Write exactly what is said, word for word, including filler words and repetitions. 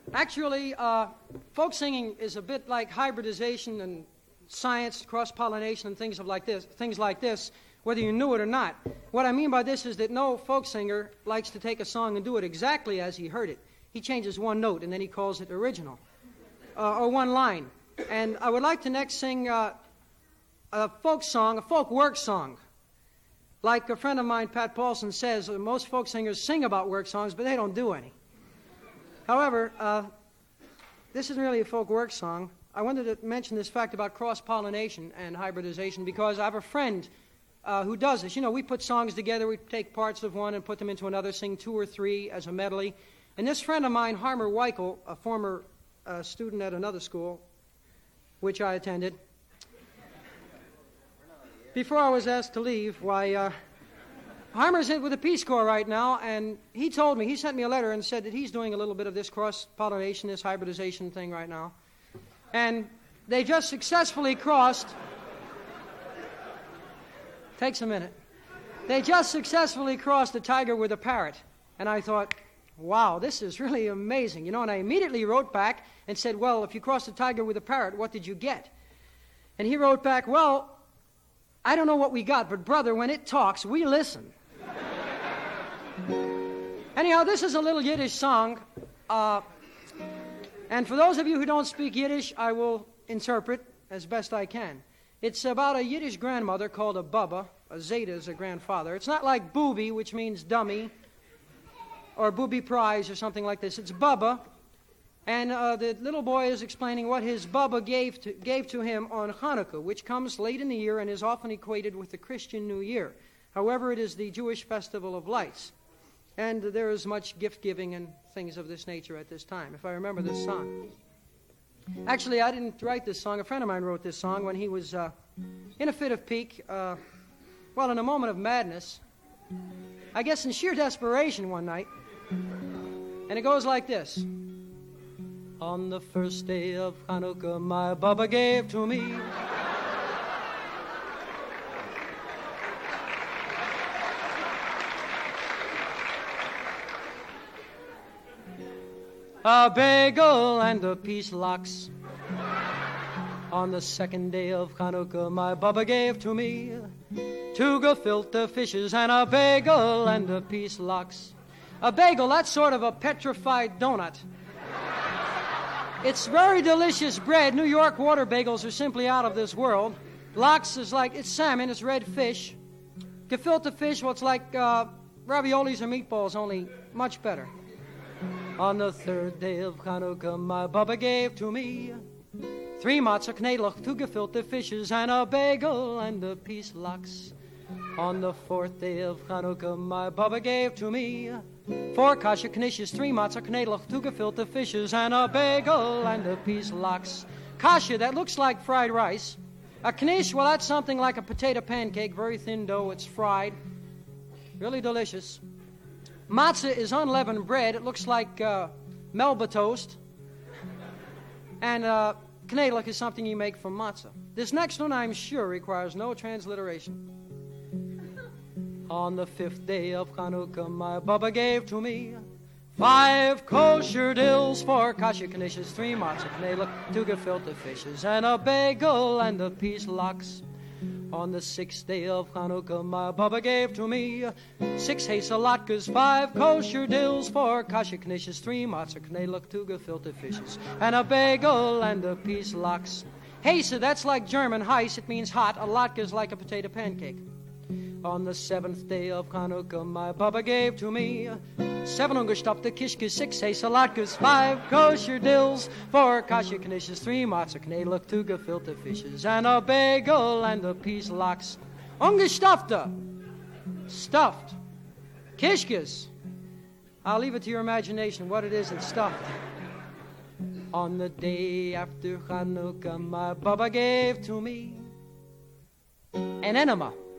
Actually, uh, folk singing is a bit like hybridization and science, cross-pollination, and things of like this. Things like this, whether you knew it or not. What I mean by this is that no folk singer likes to take a song and do it exactly as he heard it. He changes one note and then he calls it original, uh, or one line. And I would like to next sing uh, a folk song, a folk work song. Like a friend of mine, Pat Paulson, says, most folk singers sing about work songs, but they don't do any. However, uh, this isn't really a folk work song. I wanted to mention this fact about cross-pollination and hybridization because I have a friend uh, who does this. You know, we put songs together, we take parts of one and put them into another, sing two or three as a medley. And this friend of mine, Harmer Weichel, a former uh, student at another school, which I attended, before I was asked to leave, why... Uh, Harmer's in with the Peace Corps right now, and he told me, he sent me a letter and said that he's doing a little bit of this cross-pollination, this hybridization thing right now. And they just successfully crossed, takes a minute, they just successfully crossed a tiger with a parrot. And I thought, wow, this is really amazing. You know, and I immediately wrote back and said, well, if you crossed a tiger with a parrot, what did you get? And he wrote back, well, I don't know what we got, but brother, when it talks, we listen. Anyhow, this is a little Yiddish song, uh, and for those of you who don't speak Yiddish, I will interpret as best I can. It's about a Yiddish grandmother called a Bubba. A Zeta is a grandfather. It's not like booby, which means dummy, or booby prize or something like this. It's Bubba, and uh, the little boy is explaining what his Bubba gave to, gave to him on Hanukkah, which comes late in the year and is often equated with the Christian New Year. However, it is the Jewish festival of lights. And there is much gift-giving and things of this nature at this time, if I remember this song. Actually, I didn't write this song. A friend of mine wrote this song when he was uh, in a fit of pique, uh, well, in a moment of madness, I guess in sheer desperation one night. And it goes like this. On the first day of Hanukkah, my Bubba gave to me a bagel and a piece lox. On the second day of Hanukkah, my Bubba gave to me two gefilte fishes and a bagel and a piece lox. A bagel, that's sort of a petrified donut. It's very delicious bread. New York water bagels are simply out of this world. Lox is like, it's salmon, it's red fish. Gefilte fish, well, it's like uh, raviolis or meatballs, only much better. On the third day of Hanukkah, my Bubba gave to me three matzah knedlich, two gefilte fishes, and a bagel and a piece lox. On the fourth day of Hanukkah, my Bubba gave to me four kasha knishes, three matzah knedlich, two gefilte fishes, and a bagel and a piece lox. Kasha, that looks like fried rice. A knish, well, that's something like a potato pancake, very thin dough, it's fried. Really delicious. Matzah is unleavened bread. It looks like uh, Melba toast. And uh, knedlich is something you make from matzah. This next one, I'm sure, requires no transliteration. On the fifth day of Hanukkah, my Bubba gave to me five kosher dills, four kasha knishes, three matzah knedlich, two gefilte fishes, and a bagel and a piece lox. On the sixth day of Hanukkah, my Bubba gave to me six hazelotkas, five kosher dills, four kasha knishes, three matzah knedlich, two gefilte fishes, and a bagel and a piece lox. Hesa, that's like German heiss, it means hot. A latka is like a potato pancake. On the seventh day of Hanukkah, my Bubba gave to me seven ungestopfte kishkes, six hazelotkas, five kosher dills, four kasha knishes, three matzah knedlich, two gefilte fishes, and a bagel and a piece lox. Ungestopfte, stuffed. Kishkes, I'll leave it to your imagination what it is that's stuffed. On the day after Hanukkah, my Bubba gave to me an enema.